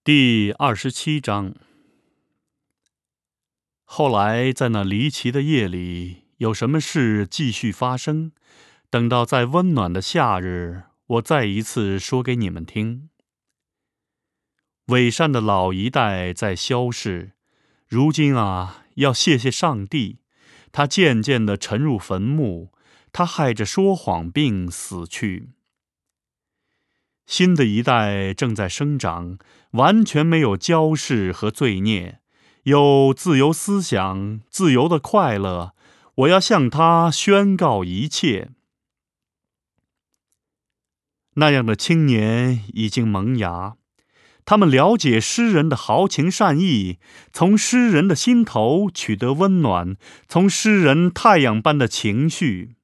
第27章。后来在那离奇的夜里，有什么事继续发生，等到在温暖的夏日，我再一次说给你们听。伪善的老一代在消逝，如今要谢谢上帝，他渐渐地沉入坟墓，他害着说谎病死去。新的一代正在生长，完全没有骄饰和罪孽，有自由思想，自由的快乐。我要向他宣告一切。那样的青年已经萌芽，他们了解诗人的豪情善意，从诗人的心头取得温暖，从诗人太阳般的情绪。